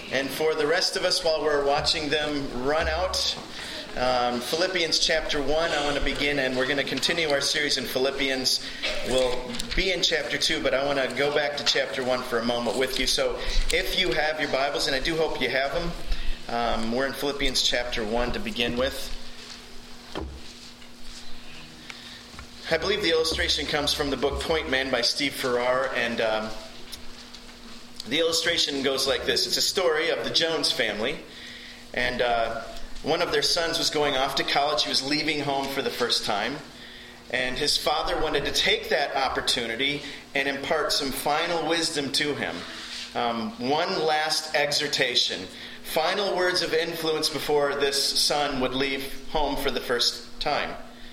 And for the rest of us, while we're watching them run out, Philippians chapter 1, I want to begin, and we're going to continue our series in Philippians. We'll be in chapter 2, but I want to go back to chapter 1 for a moment with you. So if you have your Bibles, and I do hope you have them, we're in Philippians chapter 1 to begin with. I believe the illustration comes from the book Point Man by Steve Farrar, and the illustration goes like this. It's a story of the Jones family, and one of their sons was going off to college. He was leaving home for the first time, and his father wanted to take that opportunity and impart some final wisdom to him. One last exhortation, final words of influence before this son would leave home for the first time.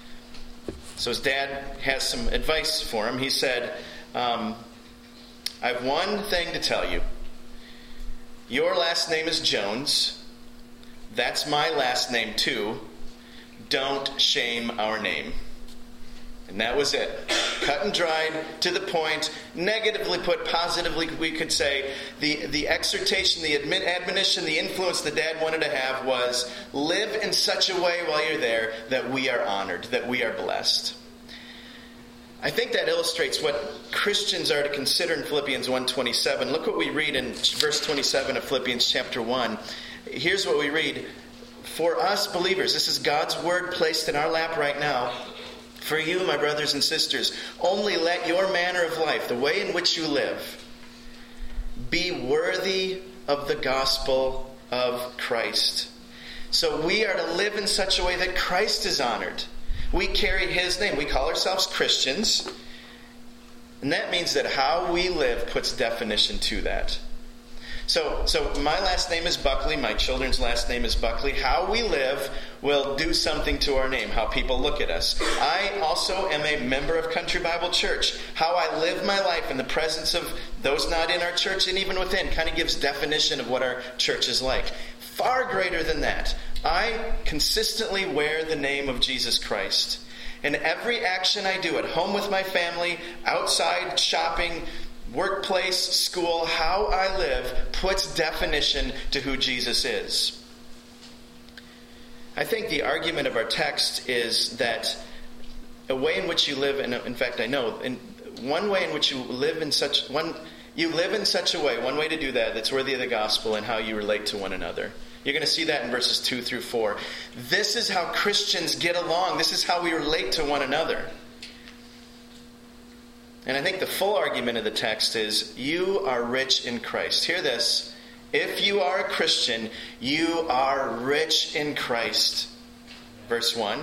So his dad has some advice for him. He said, I have one thing to tell you. Your last name is Jones. That's my last name too. Don't shame our name. And that was it. Cut and dried, to the point, negatively put, positively we could say. The exhortation, the admonition, the influence the dad wanted to have was, live in such a way while you're there that we are honored, that we are blessed. I think that illustrates what Christians are to consider in Philippians 1:27. Look what we read in verse 27 of Philippians chapter 1. Here's what we read. For us believers, this is God's word placed in our lap right now. For you, my brothers and sisters, only let your manner of life, the way in which you live, be worthy of the gospel of Christ. So we are to live in such a way that Christ is honored. We carry His name. We call ourselves Christians. And that means that how we live puts definition to that. So my last name is Buckley. My children's last name is Buckley. How we live will do something to our name, how people look at us. I also am a member of Country Bible Church. How I live my life in the presence of those not in our church and even within kind of gives definition of what our church is like. Far greater than that, I consistently wear the name of Jesus Christ. And every action I do at home with my family, outside, shopping, workplace, school, how I live puts definition to who Jesus is. I think the argument of our text is that a way in which you live, and in fact I know, one way in which you live in such a way, one way to do that's worthy of the gospel and how you relate to one another. You're going to see that in verses 2 through 4. This is how Christians get along. This is how we relate to one another. And I think the full argument of the text is, you are rich in Christ. Hear this. If you are a Christian, you are rich in Christ. Verse 1.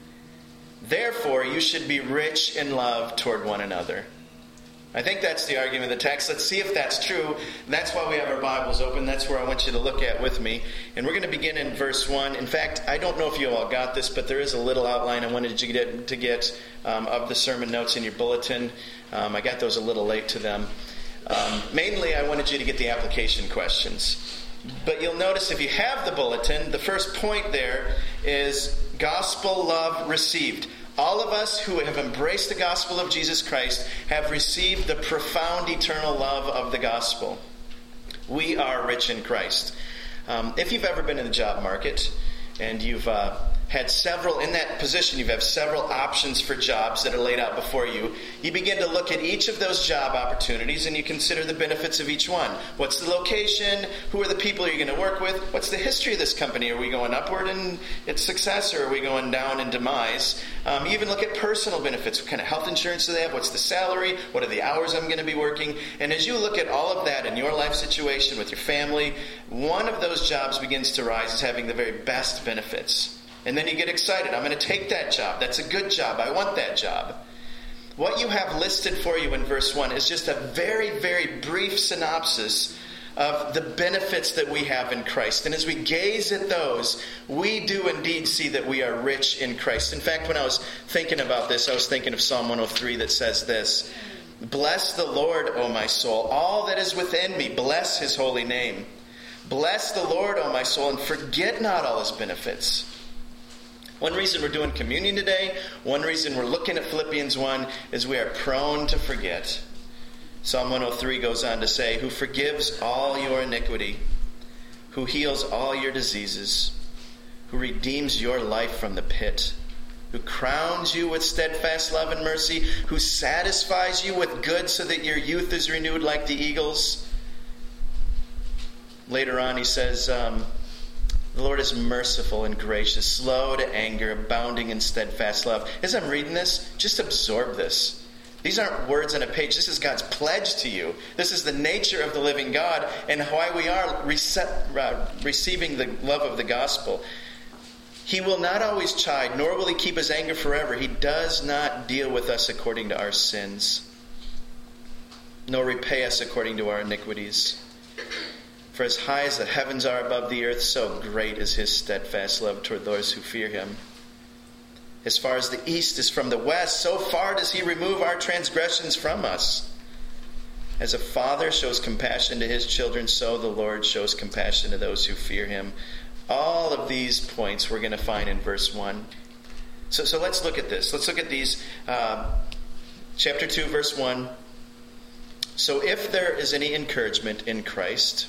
Therefore, you should be rich in love toward one another. I think that's the argument of the text. Let's see if that's true. That's why we have our Bibles open. That's where I want you to look at with me. And we're going to begin in verse 1. In fact, I don't know if you all got this, but there is a little outline I wanted you to get of the sermon notes in your bulletin. I got those a little late to them. Mainly, I wanted you to get the application questions. But you'll notice if you have the bulletin, the first point there is gospel love received. All of us who have embraced the gospel of Jesus Christ have received the profound eternal love of the gospel. We are rich in Christ. If you've ever been in the job market and you've had several, in that position, you have several options for jobs that are laid out before you. You begin to look at each of those job opportunities and you consider the benefits of each one. What's the location? Who are the people you're going to work with? What's the history of this company? Are we going upward in its success or are we going down in demise? You even look at personal benefits. What kind of health insurance do they have? What's the salary? What are the hours I'm going to be working? And as you look at all of that in your life situation with your family, one of those jobs begins to rise as having the very best benefits. And then you get excited. I'm going to take that job. That's a good job. I want that job. What you have listed for you in verse 1 is just a very, very brief synopsis of the benefits that we have in Christ. And as we gaze at those, we do indeed see that we are rich in Christ. In fact, when I was thinking about this, I was thinking of Psalm 103 that says this, Bless the Lord, O my soul. All that is within me, bless His holy name. Bless the Lord, O my soul, and forget not all His benefits. One reason we're doing communion today, one reason we're looking at Philippians 1 is we are prone to forget. Psalm 103 goes on to say, who forgives all your iniquity, who heals all your diseases, who redeems your life from the pit, who crowns you with steadfast love and mercy, who satisfies you with good so that your youth is renewed like the eagles. Later on he says, the Lord is merciful and gracious, slow to anger, abounding in steadfast love. As I'm reading this, just absorb this. These aren't words on a page. This is God's pledge to you. This is the nature of the living God and why we are receiving the love of the gospel. He will not always chide, nor will he keep his anger forever. He does not deal with us according to our sins, nor repay us according to our iniquities. For as high as the heavens are above the earth, so great is his steadfast love toward those who fear him. As far as the east is from the west, so far does he remove our transgressions from us. As a father shows compassion to his children, so the Lord shows compassion to those who fear him. All of these points we're going to find in verse 1. So let's look at this. Let's look at these. Chapter 2, verse 1. So if there is any encouragement in Christ,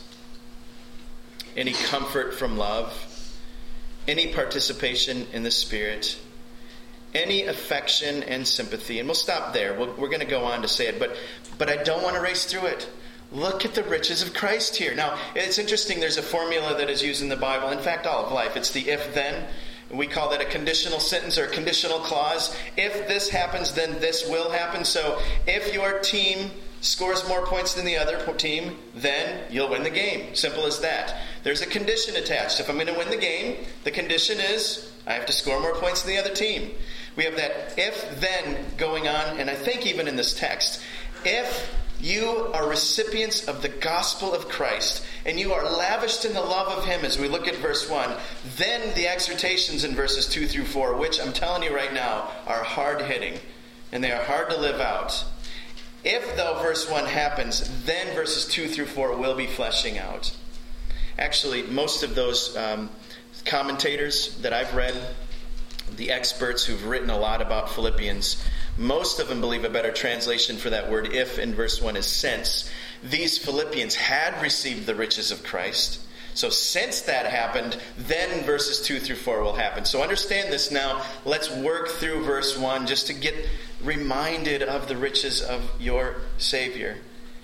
any comfort from love, any participation in the Spirit, any affection and sympathy, and we'll stop there. We're going to go on to say it, but I don't want to race through it. Look at the riches of Christ here. Now, it's interesting. There's a formula that is used in the Bible. In fact, all of life. It's the if-then. We call that a conditional sentence or a conditional clause. If this happens, then this will happen. So if your team scores more points than the other team, then you'll win the game. Simple as that. There's a condition attached. If I'm going to win the game, the condition is I have to score more points than the other team. We have that if-then going on, and I think even in this text, if you are recipients of the gospel of Christ, and you are lavished in the love of him, as we look at verse 1, then the exhortations in verses 2 through 4, which I'm telling you right now, are hard-hitting, and they are hard to live out. If, though, verse 1 happens, then verses 2 through 4 will be fleshing out. Actually, most of those commentators that I've read, the experts who've written a lot about Philippians, most of them believe a better translation for that word if in verse 1 is since. These Philippians had received the riches of Christ. So since that happened, then verses 2 through 4 will happen. So understand this now. Let's work through verse 1 just to get reminded of the riches of your Savior.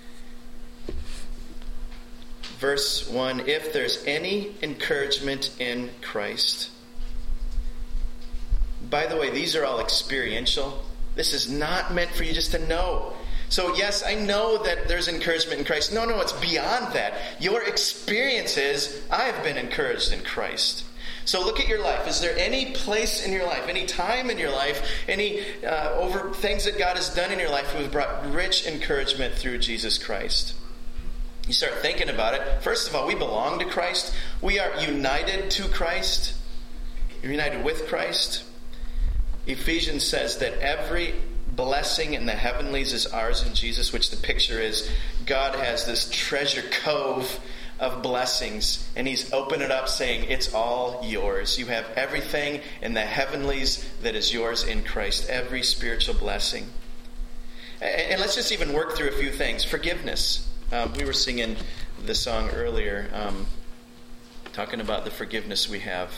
Verse 1, if there's any encouragement in Christ. By the way, these are all experiential. This is not meant for you just to know. So yes, I know that there's encouragement in Christ. No, it's beyond that. Your experience is, I have been encouraged in Christ. So look at your life. Is there any place in your life, any time in your life, any over things that God has done in your life who have brought rich encouragement through Jesus Christ? You start thinking about it. First of all, we belong to Christ. We are united to Christ. You're united with Christ. Ephesians says that every blessing in the heavenlies is ours in Jesus, which the picture is God has this treasure cove of blessings, and he's opened it up saying it's all yours. You have everything in the heavenlies that is yours in Christ, every spiritual blessing. And let's just even work through a few things. Forgiveness. We were singing the song earlier, talking about the forgiveness we have.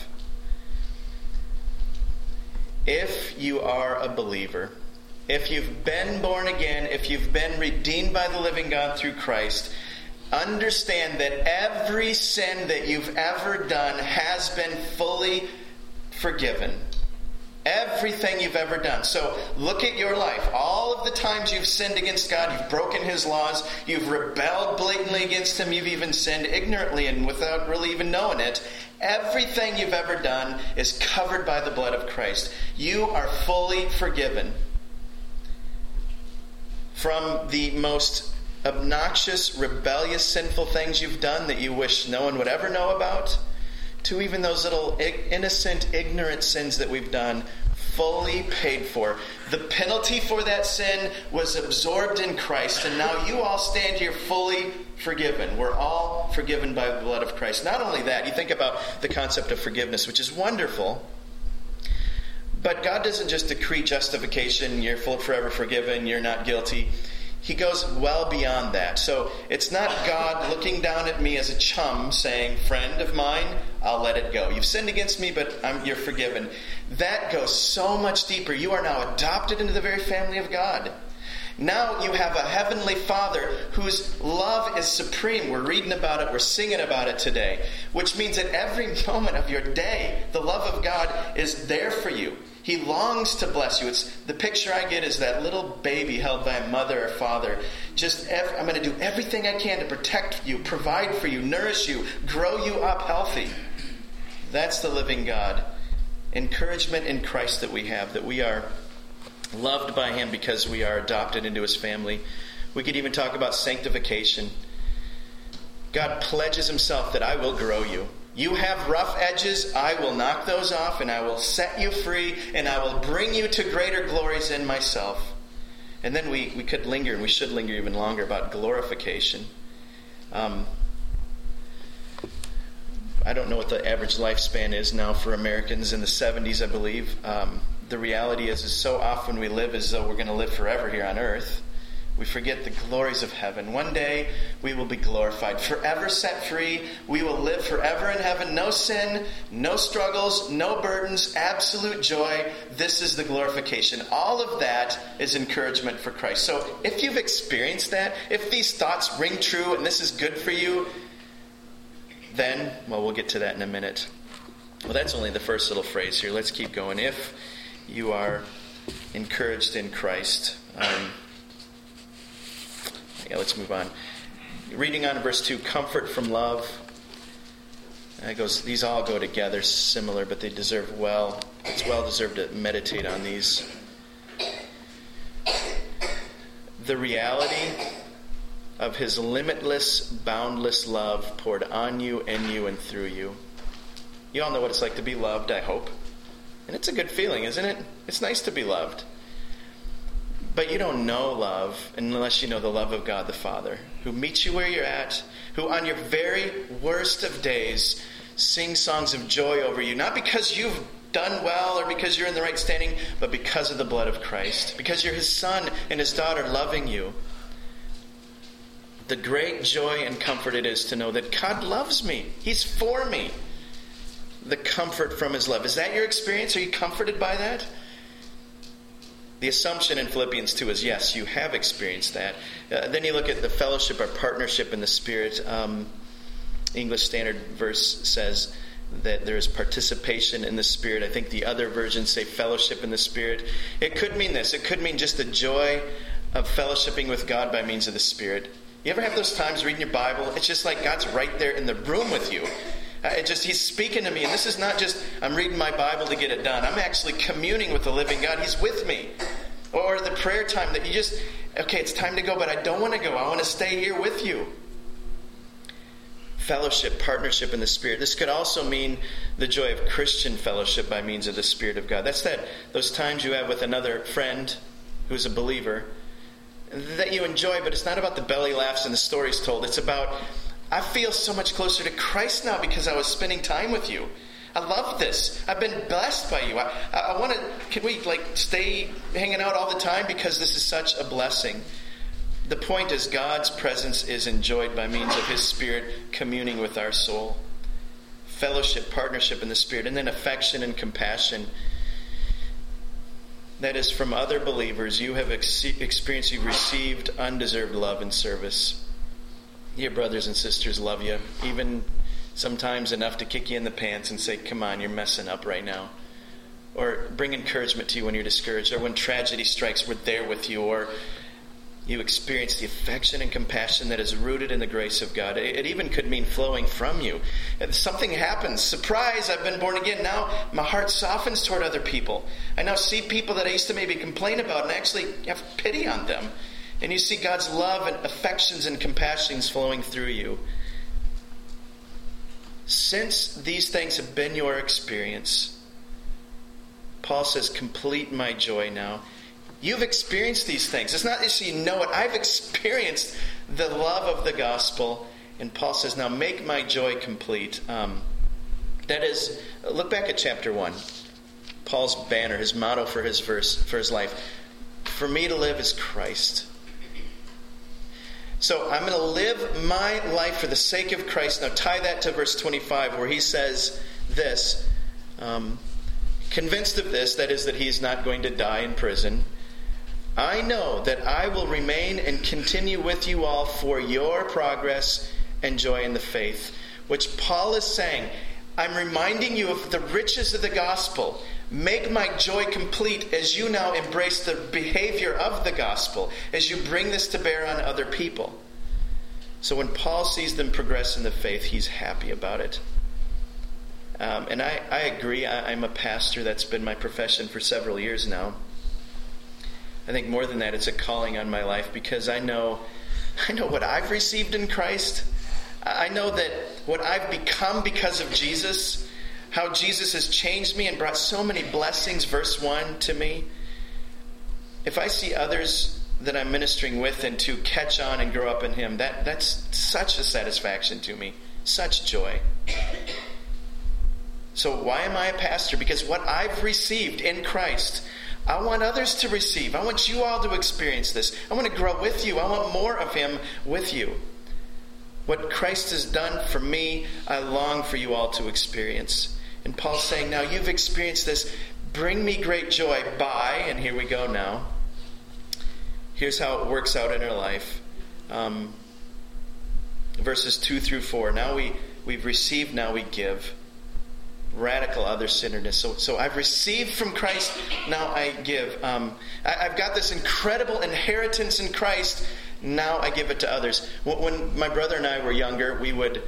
If you are a believer, if you've been born again, if you've been redeemed by the living God through Christ, understand that every sin that you've ever done has been fully forgiven. Everything you've ever done. So look at your life. All of the times you've sinned against God, you've broken his laws, you've rebelled blatantly against him, you've even sinned ignorantly and without really even knowing it. Everything you've ever done is covered by the blood of Christ. You are fully forgiven. From the most obnoxious, rebellious, sinful things you've done that you wish no one would ever know about, to even those little innocent, ignorant sins that we've done, fully paid for. The penalty for that sin was absorbed in Christ, and now you all stand here fully forgiven. We're all forgiven by the blood of Christ. Not only that, you think about the concept of forgiveness, which is wonderful, but God doesn't just decree justification, you're forever forgiven, you're not guilty. he goes well beyond that. So it's not God looking down at me as a chum saying, friend of mine, I'll let it go. You've sinned against me, but you're forgiven. That goes so much deeper. You are now adopted into the very family of God. Now you have a heavenly Father whose love is supreme. We're reading about it. We're singing about it today. Which means that every moment of your day, the love of God is there for you. He longs to bless you. The picture I get is that little baby held by a mother or father. I'm going to do everything I can to protect you, provide for you, nourish you, grow you up healthy. That's the living God. Encouragement in Christ that we have, that we are loved by Him because we are adopted into His family. We could even talk about sanctification. God pledges Himself that I will grow you. You have rough edges, I will knock those off, and I will set you free, and I will bring you to greater glories in myself. And then we could linger, and we should linger even longer, about glorification. I don't know what the average lifespan is now for Americans. In the 70s, I believe. The reality is so often we live as though we're going to live forever here on earth. We forget the glories of heaven. One day we will be glorified, forever set free. We will live forever in heaven. No sin, no struggles, no burdens, absolute joy. This is the glorification. All of that is encouragement for Christ. So if you've experienced that, if these thoughts ring true and this is good for you, then, well, we'll get to that in a minute. Well, that's only the first little phrase here. Let's keep going. If you are encouraged in Christ. Let's move on. Reading on in verse 2, comfort from love. These all go together, similar, but they deserve it's well deserved to meditate on these. The reality of His limitless, boundless love poured on you, in you, and through you. You all know what it's like to be loved, I hope. And it's a good feeling, isn't it? It's nice to be loved. But you don't know love unless you know the love of God the Father, who meets you where you're at, who on your very worst of days sings songs of joy over you, not because you've done well or because you're in the right standing, but because of the blood of Christ, because you're His son and His daughter loving you. The great joy and comfort it is to know that God loves me. He's for me. The comfort from His love. Is that your experience? Are you comforted by that? The assumption in Philippians 2 is, yes, you have experienced that. Then you look at the fellowship or partnership in the Spirit. English Standard Verse says that there is participation in the Spirit. I think the other versions say fellowship in the Spirit. It could mean this. It could mean just the joy of fellowshipping with God by means of the Spirit. You ever have those times reading your Bible? It's just like God's right there in the room with you. He's speaking to me, and this is not just I'm reading my Bible to get it done. I'm actually communing with the living God. He's with me. Or the prayer time that it's time to go, but I don't want to go. I want to stay here with you. Fellowship, partnership in the Spirit. This could also mean the joy of Christian fellowship by means of the Spirit of God. That's those times you have with another friend who's a believer that you enjoy, but it's not about the belly laughs and the stories told. It's about, I feel so much closer to Christ now because I was spending time with you. I love this. I've been blessed by you. I want to, can we stay hanging out all the time because this is such a blessing? The point is God's presence is enjoyed by means of His Spirit communing with our soul. Fellowship, partnership in the Spirit, and then affection and compassion. That is, from other believers, you have experienced, you've received undeserved love and service. Your brothers and sisters love you, even sometimes enough to kick you in the pants and say, come on, you're messing up right now. Or bring encouragement to you when you're discouraged, or when tragedy strikes, we're there with you, or you experience the affection and compassion that is rooted in the grace of God. It even could mean flowing from you. If something happens, surprise, I've been born again. Now my heart softens toward other people. I now see people that I used to maybe complain about and actually have pity on them. And you see God's love and affections and compassions flowing through you. Since these things have been your experience, Paul says, complete my joy now. You've experienced these things. It's not just you know it. I've experienced the love of the gospel. And Paul says, now make my joy complete. That is, look back at chapter 1. Paul's banner, his motto for his life. For me to live is Christ. So I'm going to live my life for the sake of Christ. Now tie that to verse 25 where he says this, convinced of this, that is that he's not going to die in prison. I know that I will remain and continue with you all for your progress and joy in the faith. Which Paul is saying, I'm reminding you of the riches of the gospel. Make my joy complete as you now embrace the behavior of the gospel, as you bring this to bear on other people. So when Paul sees them progress in the faith, he's happy about it. And I agree. I'm a pastor. That's been my profession for several years now. I think more than that, it's a calling on my life because I know what I've received in Christ. I know that what I've become because of Jesus, how Jesus has changed me and brought so many blessings, verse 1, to me. If I see others that I'm ministering with and to catch on and grow up in Him, that's such a satisfaction to me, such joy. So why am I a pastor? Because what I've received in Christ, I want others to receive. I want you all to experience this. I want to grow with you. I want more of Him with you. What Christ has done for me, I long for you all to experience. And Paul's saying, now you've experienced this. Bring me great joy by, and here we go now. Here's how it works out in our life. Verses 2 through 4. Now we've received, now we give. Radical other-centeredness. So I've received from Christ, now I give. I've got this incredible inheritance in Christ, now I give it to others. When my brother and I were younger, we would,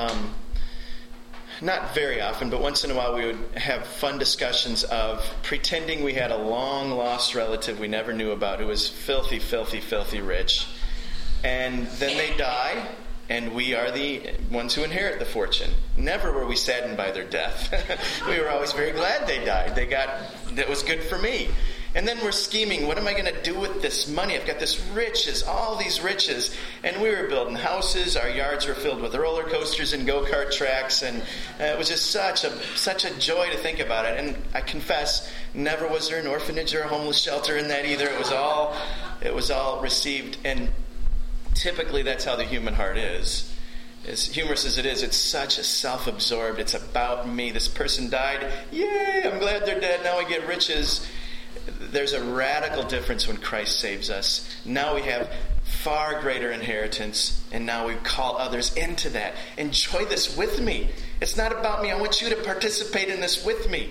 not very often, but once in a while we would have fun discussions of pretending we had a long-lost relative we never knew about who was filthy, filthy, filthy rich. And then they die, and we are the ones who inherit the fortune. Never were we saddened by their death. We were always very glad they died. That was good for me. And then we're scheming, what am I going to do with this money? I've got this riches, all these riches. And we were building houses. Our yards were filled with roller coasters and go-kart tracks. And it was just such a joy to think about it. And I confess, never was there an orphanage or a homeless shelter in that either. It was all received. And typically that's how the human heart is. As humorous as it is, it's such a self-absorbed, it's about me. This person died. Yay, I'm glad they're dead. Now I get riches. There's a radical difference when Christ saves us. Now we have far greater inheritance, and now we call others into that. Enjoy this with me. It's not about me. I want you to participate in this with me.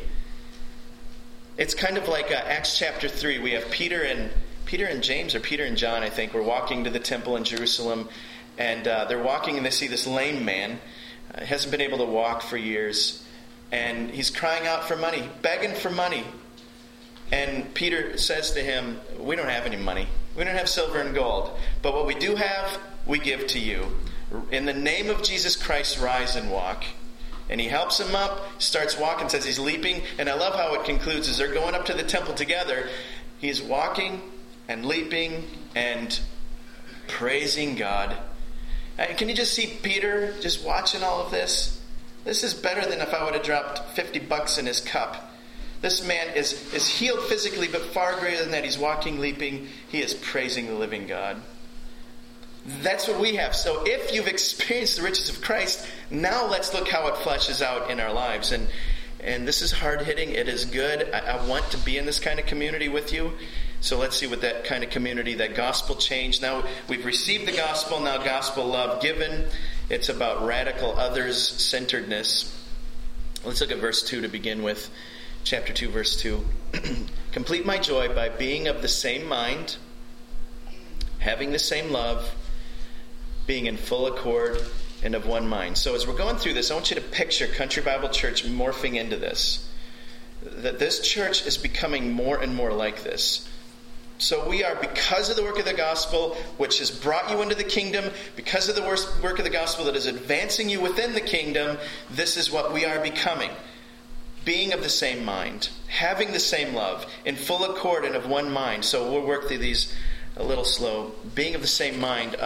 It's kind of like Acts chapter 3. We have Peter and James, or Peter and John, I think, were walking to the temple in Jerusalem, and they're walking and they see this lame man. He hasn't been able to walk for years, and he's crying out for money, begging for money. And Peter says to him, we don't have any money. We don't have silver and gold. But what we do have, we give to you. In the name of Jesus Christ, rise and walk. And he helps him up, starts walking, says he's leaping. And I love how it concludes as they're going up to the temple together. He's walking and leaping and praising God. And can you just see Peter just watching all of this? This is better than if I would have dropped $50 in his cup. This man is healed physically, but far greater than that. He's walking, leaping. He is praising the living God. That's what we have. So if you've experienced the riches of Christ, now let's look how it fleshes out in our lives. And this is hard-hitting. It is good. I want to be in this kind of community with you. So let's see what that kind of community, that gospel change. Now we've received the gospel, now gospel love given. It's about radical others-centeredness. Let's look at verse 2 to begin with. Chapter 2, verse 2. Complete my joy by being of the same mind, having the same love, being in full accord and of one mind. So as we're going through this, I want you to picture Country Bible Church morphing into this. That this church is becoming more and more like this. So we are, because of the work of the gospel, which has brought you into the kingdom, because of the work of the gospel that is advancing you within the kingdom, this is what we are becoming. Being of the same mind, having the same love, in full accord and of one mind. So we'll work through these a little slow. Being of the same mind,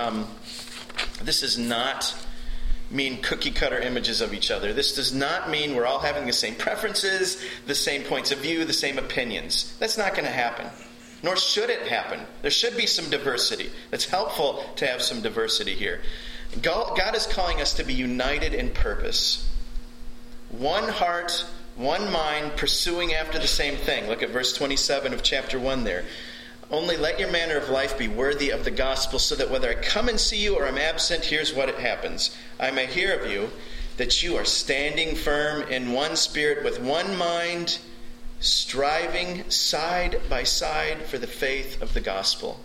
this does not mean cookie-cutter images of each other. This does not mean we're all having the same preferences, the same points of view, the same opinions. That's not going to happen. nor should it happen. There should be some diversity. It's helpful to have some diversity here. God is calling us to be united in purpose. One heart, one mind, pursuing after the same thing. Look at verse 27 of chapter 1 there. Only let your manner of life be worthy of the gospel, so that whether I come and see you or am absent, here's what happens. I may hear of you, that you are standing firm in one spirit, with one mind, striving side by side for the faith of the gospel.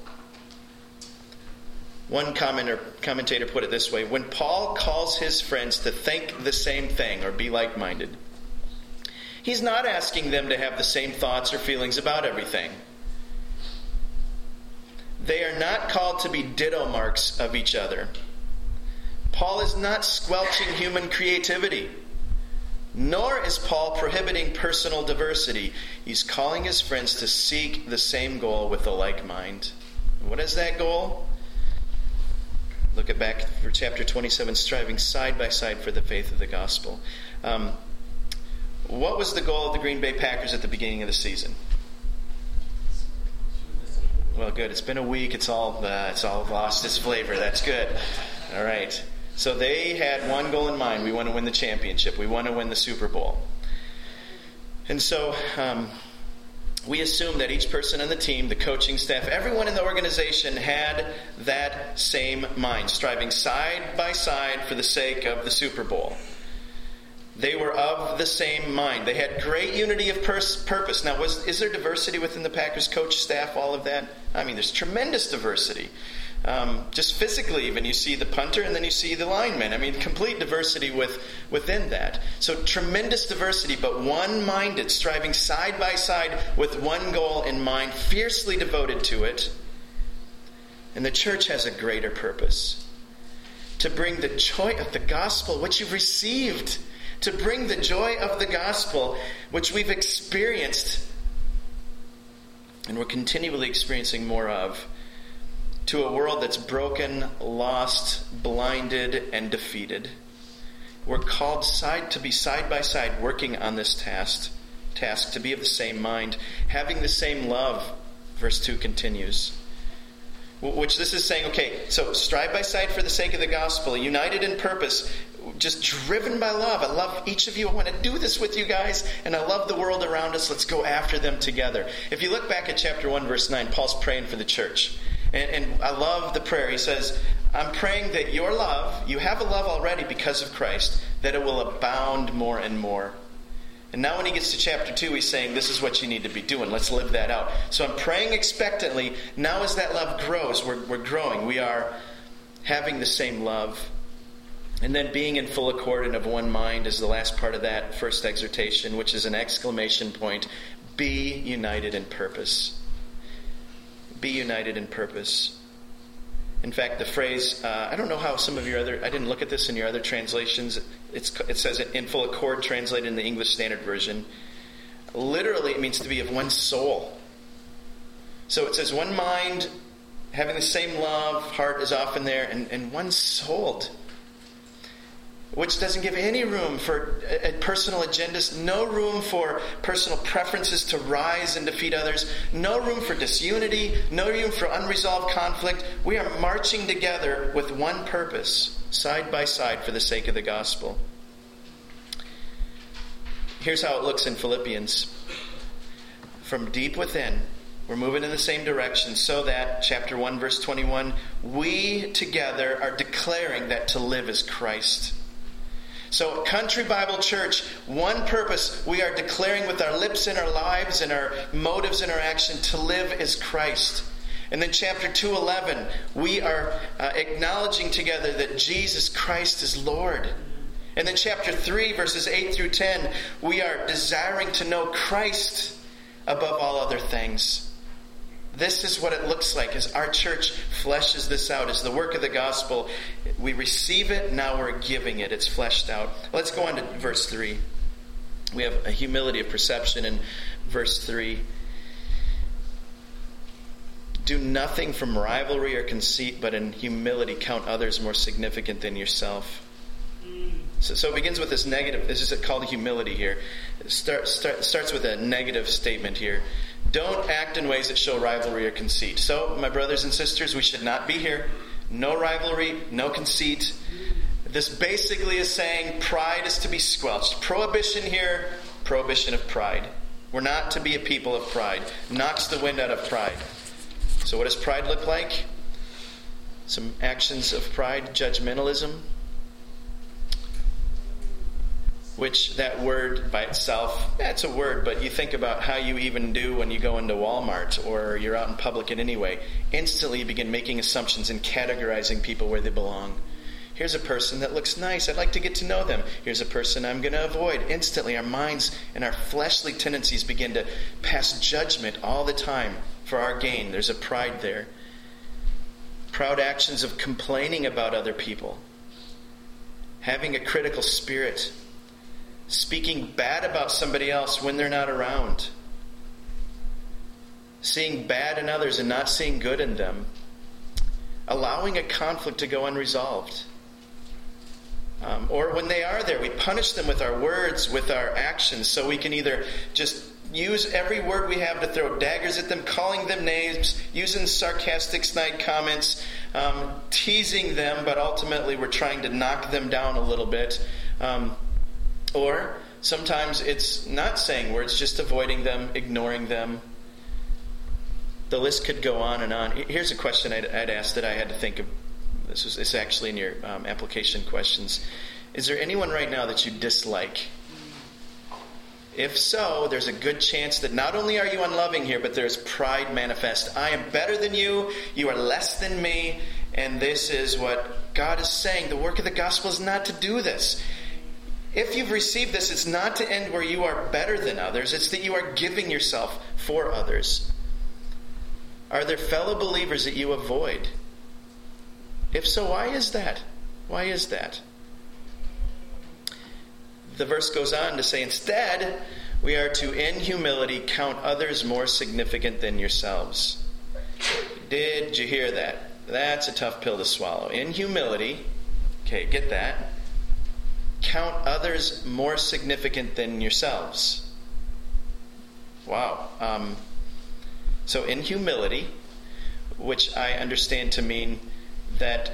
One commentator put it this way: when Paul calls his friends to think the same thing or be like-minded, he's not asking them to have the same thoughts or feelings about everything. They are not called to be ditto marks of each other. Paul is not squelching human creativity, nor is Paul prohibiting personal diversity. He's calling his friends to seek the same goal with a like mind. What is that goal? Look at back for chapter 27, striving side by side for the faith of the gospel. What was the goal of the Green Bay Packers at the beginning of the season? Well, good. It's been a week. It's all lost its flavor. That's good. All right. So they had one goal in mind. We want to win the championship. We want to win the Super Bowl. And so we assume that each person on the team, the coaching staff, everyone in the organization had that same mind, striving side by side for the sake of the Super Bowl. They were of the same mind. They had great unity of purpose. Now, is there diversity within the Packers coach staff, all of that? I mean, there's tremendous diversity. Just physically even, you see the punter and then you see the lineman. I mean, complete diversity within that. So tremendous diversity, but one-minded, striving side by side with one goal in mind, fiercely devoted to it. And the church has a greater purpose: to bring the joy of the gospel, which you've received, to bring the joy of the gospel, which we've experienced and we're continually experiencing more of, to a world that's broken, lost, blinded, and defeated. We're called to be side by side working on this task, to be of the same mind, having the same love, verse 2 continues. Which this is saying, okay, so strive by side for the sake of the gospel, united in purpose, just driven by love. I love each of you. I want to do this with you guys, and I love the world around us. Let's go after them together. If you look back at chapter 1, verse 9, Paul's praying for the church. And I love the prayer. He says, I'm praying that your love, you have a love already because of Christ, that it will abound more and more. And now when he gets to chapter 2, he's saying, this is what you need to be doing. Let's live that out. So I'm praying expectantly. Now as that love grows, we're growing. We are having the same love. And then being in full accord and of one mind is the last part of that first exhortation, which is an exclamation point. Be united in purpose. Be united in purpose. In fact, the phrase, I don't know how some of your I didn't look at this in your other translations. It says it in full accord, translated in the English Standard Version. Literally, it means to be of one soul. So it says one mind, having the same love, heart is often there, and one souled. Which doesn't give any room for personal agendas, no room for personal preferences to rise and defeat others, no room for disunity, no room for unresolved conflict. We are marching together with one purpose, side by side for the sake of the gospel. Here's how it looks in Philippians. From deep within, we're moving in the same direction, so that, chapter 1, verse 21, we together are declaring that to live is Christ. So, Country Bible Church, one purpose, we are declaring with our lips and our lives and our motives and our action to live is Christ. And then chapter 2:11, we are acknowledging together that Jesus Christ is Lord. And then chapter 3, verses 8 through 10, we are desiring to know Christ above all other things. This is what it looks like as our church fleshes this out, as the work of the gospel. We receive it, now we're giving it. It's fleshed out. Let's go on to verse 3. We have a humility of perception in verse 3. Do nothing from rivalry or conceit, but in humility count others more significant than yourself. So it begins with this negative. This is called humility here. It starts with a negative statement here. Don't act in ways that show rivalry or conceit. So, my brothers and sisters, we should not be here. No rivalry, no conceit. This basically is saying pride is to be squelched. Prohibition here, prohibition of pride. We're not to be a people of pride. Knocks the wind out of pride. So what does pride look like? Some actions of pride, judgmentalism. Which that word by itself, it's a word, but you think about how you even do when you go into Walmart or you're out in public in any way. Instantly you begin making assumptions and categorizing people where they belong. Here's a person that looks nice. I'd like to get to know them. Here's a person I'm going to avoid. Instantly our minds and our fleshly tendencies begin to pass judgment all the time for our gain. There's a pride there. Proud actions of complaining about other people. Having a critical spirit. Speaking bad about somebody else when they're not around. Seeing bad in others and not seeing good in them. Allowing a conflict to go unresolved. Or when they are there, we punish them with our words, with our actions, so we can either just use every word we have to throw daggers at them, calling them names, using sarcastic snide comments, teasing them, but ultimately we're trying to knock them down a little bit. Or sometimes it's not saying words, just avoiding them, ignoring them. The list could go on and on. Here's a question I'd asked that I had to think of. It's actually in your application questions. Is there anyone right now that you dislike? If so, there's a good chance that not only are you unloving here, but there's pride manifest. I am better than you. You are less than me. And this is what God is saying. The work of the gospel is not to do this. If you've received this, it's not to end where you are better than others. It's that you are giving yourself for others. Are there fellow believers that you avoid? If so, why is that? Why is that? The verse goes on to say, instead, we are to, in humility, count others more significant than yourselves. Did you hear that? That's a tough pill to swallow. In humility, okay, get that. Count others more significant than yourselves. Wow. So in humility, which I understand to mean that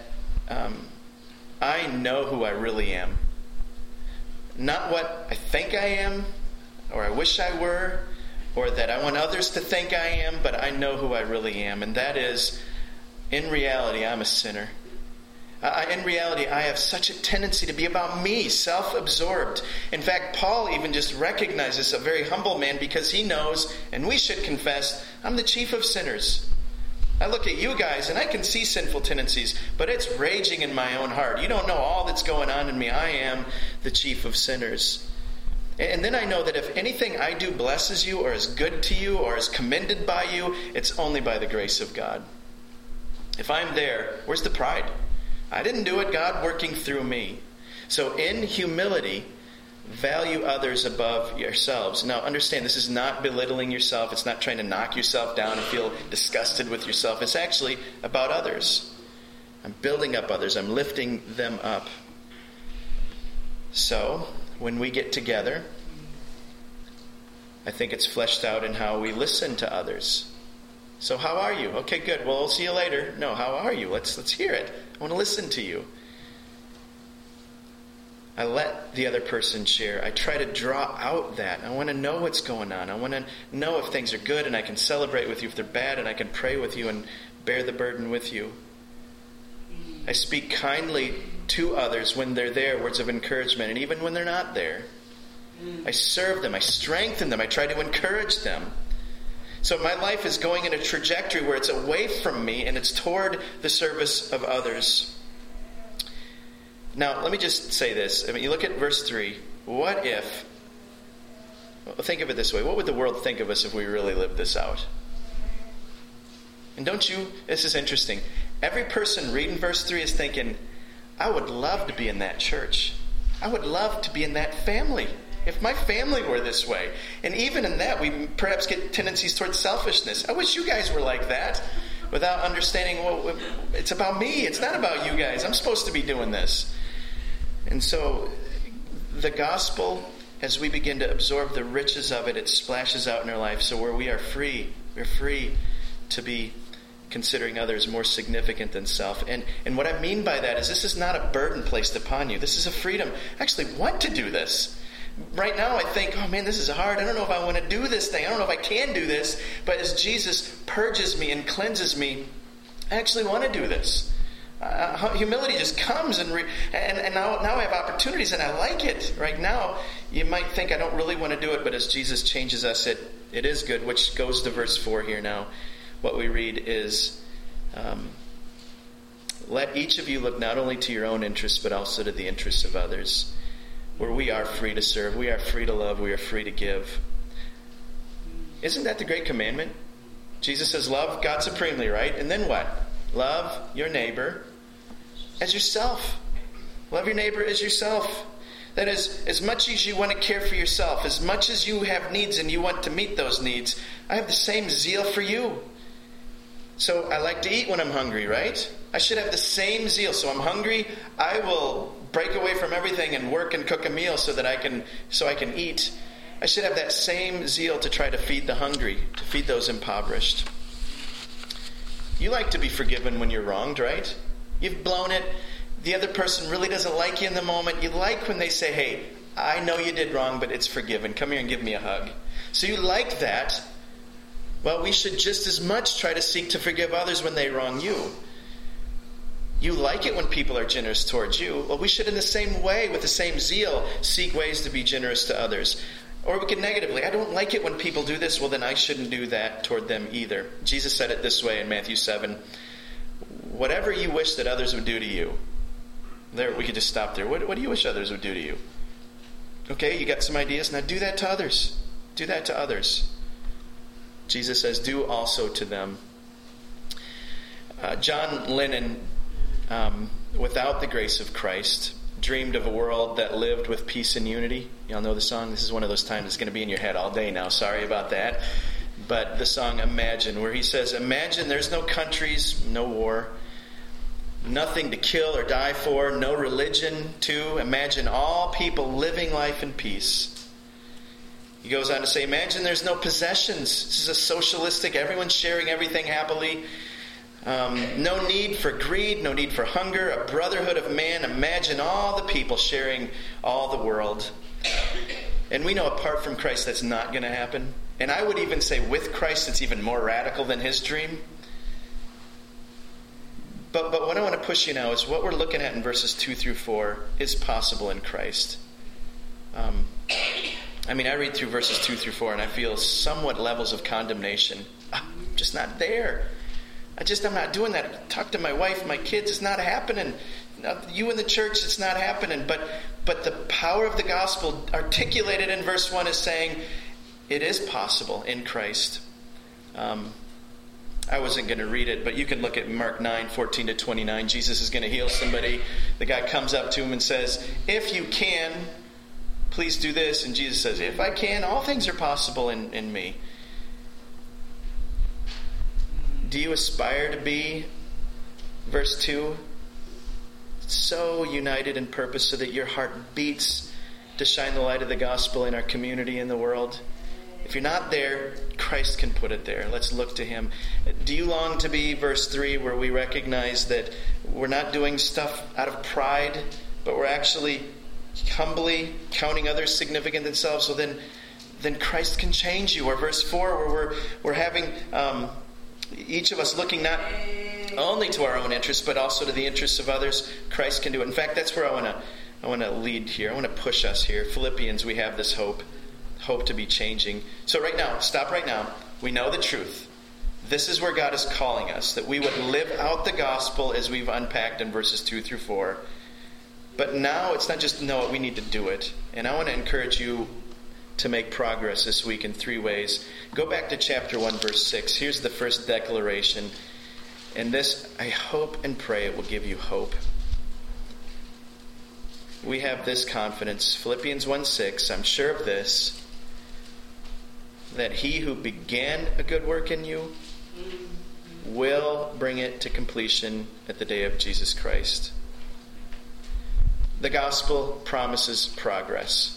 I know who I really am. Not what I think I am, or I wish I were, or that I want others to think I am, but I know who I really am. And that is, in reality, I'm a sinner. In reality, I have such a tendency to be about me, self-absorbed. In fact, Paul even just recognizes a very humble man because he knows, and we should confess, I'm the chief of sinners. I look at you guys and I can see sinful tendencies, but it's raging in my own heart. You don't know all that's going on in me. I am the chief of sinners. And then I know that if anything I do blesses you or is good to you or is commended by you, it's only by the grace of God. If I'm there, where's the pride? I didn't do it, God working through me. So in humility, value others above yourselves. Now understand, this is not belittling yourself. It's not trying to knock yourself down and feel disgusted with yourself. It's actually about others. I'm building up others. I'm lifting them up. So, when we get together, I think it's fleshed out in how we listen to others. So how are you? Okay, good. Well, we'll see you later. No, how are you? Let's hear it. I want to listen to you. I let the other person share. I try to draw out that. I want to know what's going on. I want to know if things are good and I can celebrate with you. If they're bad, and I can pray with you and bear the burden with you. I speak kindly to others when they're there, words of encouragement, and even when they're not there. I serve them. I strengthen them. I try to encourage them. So my life is going in a trajectory where it's away from me and it's toward the service of others. Now, let me just say this. I mean, you look at verse 3. What if, think of it this way, what would the world think of us if we really lived this out? And don't you, this is interesting, every person reading verse 3 is thinking, I would love to be in that church. I would love to be in that family. If my family were this way. And even in that, we perhaps get tendencies towards selfishness. I wish you guys were like that. Without understanding, well, it's about me. It's not about you guys. I'm supposed to be doing this. And so, the gospel as we begin to absorb the riches of it, it splashes out in our life. So where we are free, we're free to be considering others more significant than self. And what I mean by that is this is not a burden placed upon you. This is a freedom. I actually want to do this. Right now I think, oh man, this is hard. I don't know if I want to do this thing. I don't know if I can do this. But as Jesus purges me and cleanses me, I actually want to do this. Humility just comes, and now I have opportunities, and I like it. Right now, you might think I don't really want to do it, but as Jesus changes us, it is good, which goes to verse 4 here now. What we read is, let each of you look not only to your own interests, but also to the interests of others. Where we are free to serve, we are free to love, we are free to give. Isn't that the great commandment? Jesus says, love God supremely, right? And then what? Love your neighbor as yourself. Love your neighbor as yourself. That is, as much as you want to care for yourself, as much as you have needs and you want to meet those needs, I have the same zeal for you. So I like to eat when I'm hungry, right? I should have the same zeal. So I'm hungry, I will break away from everything and work and cook a meal so I can eat. I should have that same zeal to try to feed the hungry, to feed those impoverished. You like to be forgiven when you're wronged, right? You've blown it. The other person really doesn't like you in the moment. You like when they say, hey, I know you did wrong, but it's forgiven. Come here and give me a hug. So you like that. Well, we should just as much try to seek to forgive others when they wrong you. You like it when people are generous towards you. Well, we should in the same way, with the same zeal, seek ways to be generous to others. Or we could negatively, I don't like it when people do this, well then I shouldn't do that toward them either. Jesus said it this way in Matthew 7. Whatever you wish that others would do to you. There, we could just stop there. What do you wish others would do to you? Okay, you got some ideas? Now do that to others. Do that to others. Jesus says, do also to them. John Lennon, without the grace of Christ, dreamed of a world that lived with peace and unity. Y'all know the song? This is one of those times that's going to be in your head all day now. Sorry about that. But the song Imagine, where he says, imagine there's no countries, no war, nothing to kill or die for, no religion to. Imagine all people living life in peace. He goes on to say, imagine there's no possessions. This is a socialistic, everyone's sharing everything happily. No need for greed, no need for hunger, a brotherhood of man. Imagine all the people sharing all the world. And we know apart from Christ that's not going to happen. And I would even say with Christ it's even more radical than his dream. But what I want to push you now is what we're looking at in verses 2 through 4 is possible in Christ. I read through verses 2 through 4 and I feel somewhat levels of condemnation. I'm just not there. I'm not doing that. Talk to my wife, my kids, it's not happening. You in the church, it's not happening. But the power of the gospel articulated in verse 1 is saying it is possible in Christ. I wasn't going to read it, but you can look at Mark 9:14 to 29. Jesus is going to heal somebody. The guy comes up to him and says, if you can, please do this. And Jesus says, if I can, all things are possible in me. Do you aspire to be, verse 2, so united in purpose so that your heart beats to shine the light of the gospel in our community and the world? If you're not there, Christ can put it there. Let's look to him. Do you long to be, verse 3, where we recognize that we're not doing stuff out of pride, but we're actually humbly counting others significant themselves? So then Christ can change you. Or verse 4, where we're having each of us looking not only to our own interests, but also to the interests of others. Christ can do it. In fact, that's where I want to lead here. I want to push us here. Philippians, we have this hope to be changing. So right now, stop right now. We know the truth. This is where God is calling us, that we would live out the gospel as we've unpacked in verses 2 through 4. But now it's not just know it, we need to do it. And I want to encourage you to make progress this week in 3 ways. Go back to chapter 1, verse 6. Here's the first declaration. And this, I hope and pray it will give you hope. We have this confidence. Philippians 1:6, I'm sure of this, that he who began a good work in you will bring it to completion at the day of Jesus Christ. The gospel promises progress.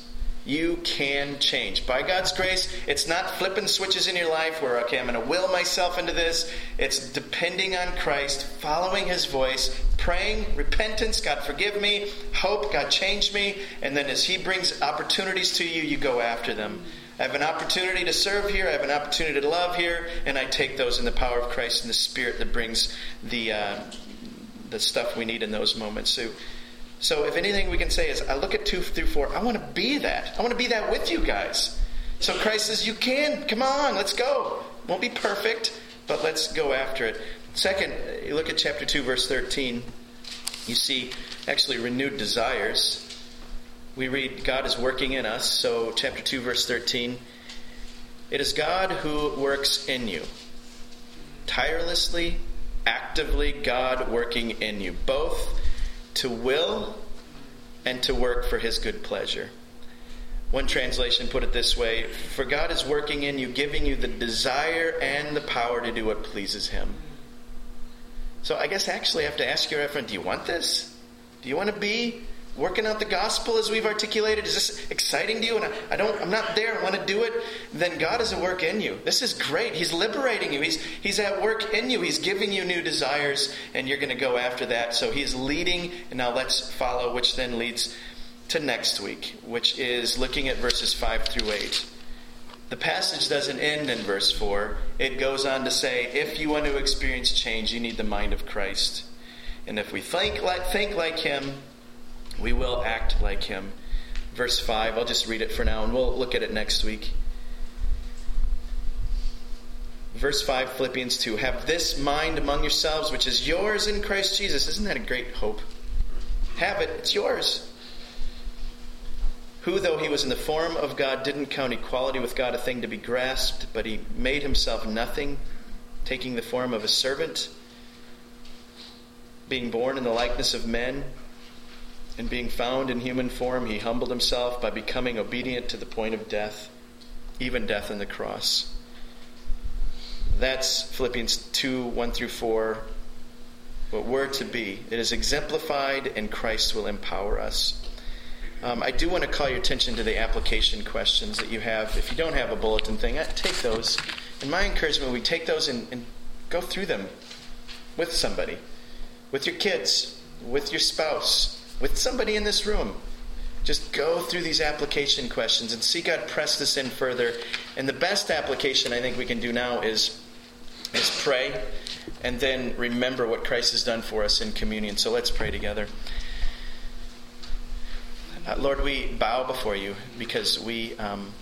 You can change. By God's grace, it's not flipping switches in your life where, okay, I'm going to will myself into this. It's depending on Christ, following His voice, praying, repentance, God forgive me, hope, God change me, and then as He brings opportunities to you, you go after them. I have an opportunity to serve here, I have an opportunity to love here, and I take those in the power of Christ and the Spirit that brings the stuff we need in those moments. So if anything we can say is, I look at 2 through 4, I want to be that. I want to be that with you guys. So Christ says, you can. Come on, let's go. Won't be perfect, but let's go after it. Second, you look at chapter 2, verse 13. You see actually renewed desires. We read, God is working in us. So chapter 2, verse 13. It is God who works in you. Tirelessly, actively, God working in you. Both to will and to work for His good pleasure. One translation put it this way: for God is working in you, giving you the desire and the power to do what pleases Him. So I guess actually I have to ask your friend, do you want this? Do you want to be working out the gospel as we've articulated? Is this exciting to you? And I'm not there, I want to do it. Then God is at work in you. This is great. He's liberating you. He's at work in you. He's giving you new desires, and you're going to go after that. So He's leading, and now let's follow, which then leads to next week, which is looking at verses 5 through 8. The passage doesn't end in verse 4. It goes on to say, if you want to experience change, you need the mind of Christ. And if we think like Him, we will act like Him. Verse 5, I'll just read it for now and we'll look at it next week. Verse 5, Philippians 2. Have this mind among yourselves, which is yours in Christ Jesus. Isn't that a great hope? Have it. It's yours. Who, though He was in the form of God, didn't count equality with God a thing to be grasped, but He made Himself nothing, taking the form of a servant, being born in the likeness of men, and being found in human form, He humbled Himself by becoming obedient to the point of death, even death on the cross. That's Philippians 2, 1 through 4. What we're to be. It is exemplified, and Christ will empower us. I do want to call your attention to the application questions that you have. If you don't have a bulletin thing, take those. And my encouragement, we take those and go through them with somebody. With your kids. With your spouse. With somebody in this room. Just go through these application questions and see God press this in further. And the best application I think we can do now is pray and then remember what Christ has done for us in communion. So let's pray together. Lord, we bow before You because we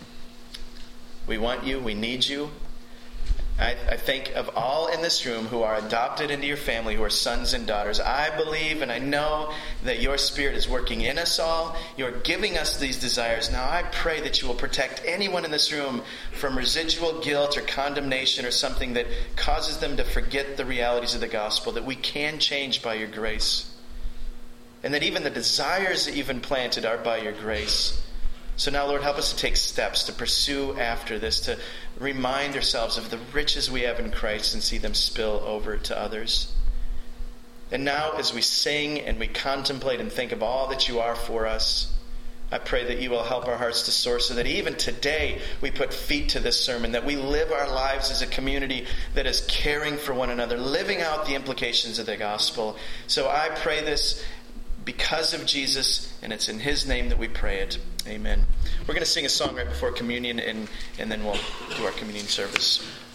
want You, we need You. I think of all in this room who are adopted into Your family, who are sons and daughters. I believe and I know that Your Spirit is working in us all. You're giving us these desires. Now I pray that You will protect anyone in this room from residual guilt or condemnation or something that causes them to forget the realities of the gospel, that we can change by Your grace. And that even the desires that You've implanted are by Your grace. So now, Lord, help us to take steps to pursue after this, to remind ourselves of the riches we have in Christ and see them spill over to others. And now, as we sing and we contemplate and think of all that You are for us, I pray that You will help our hearts to soar so that even today we put feet to this sermon, that we live our lives as a community that is caring for one another, living out the implications of the gospel. So I pray this because of Jesus, and it's in His name that we pray it. Amen. We're going to sing a song right before communion, and then we'll do our communion service.